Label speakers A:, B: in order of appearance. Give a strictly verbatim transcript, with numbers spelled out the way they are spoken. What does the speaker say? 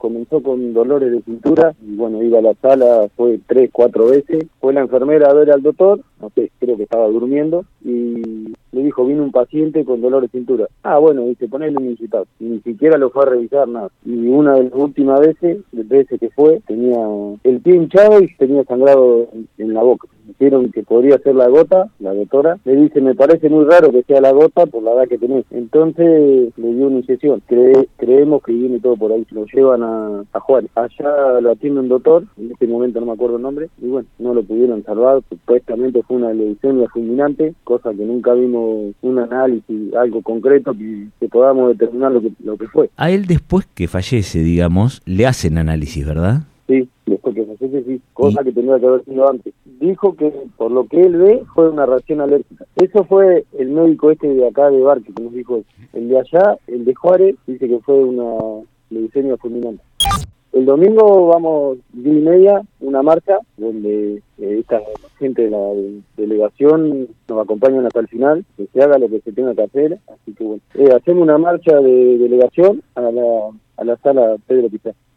A: comenzó con dolores de cintura, y bueno, iba a la sala, fue tres, cuatro veces, fue la enfermera a ver al doctor, no sé, creo que estaba durmiendo, y le dijo, vino un paciente con dolores de cintura. Ah, bueno, dice, ponele un inyectado. Ni siquiera lo fue a revisar, nada. Y una de las últimas veces, de veces que fue, tenía el pie hinchado y tenía sangrado en, en la boca. Dijeron que podría ser la gota, la doctora. Le dice, me parece muy raro que sea la gota por la edad que tenés. Entonces le dio una inyección. Cre creemos que viene todo por ahí. Lo llevan a, a Juárez. Allá lo atiende un doctor, en este momento no me acuerdo el nombre, y bueno, no lo pudieron salvar. Supuestamente fue una leucemia fulminante, cosa que nunca vimos un análisis, algo concreto que, que podamos determinar lo que, lo que fue.
B: A él, después que fallece, digamos, le hacen análisis, ¿verdad?
A: Sí, después que fallece, sí, cosa ¿Y? que tendría que haber sido antes. Dijo que por lo que él ve fue una reacción alérgica. Eso fue el médico este de acá de Barque que nos dijo eso. El de allá, el de Juárez, dice que fue una leucemia fulminante. El domingo vamos, diez y media, una marcha, donde eh, esta gente de la de, delegación nos acompañan hasta el final, que se haga lo que se tenga que hacer. Así que bueno, eh, hacemos una marcha de delegación a la, a la sala Pedro Pizarro.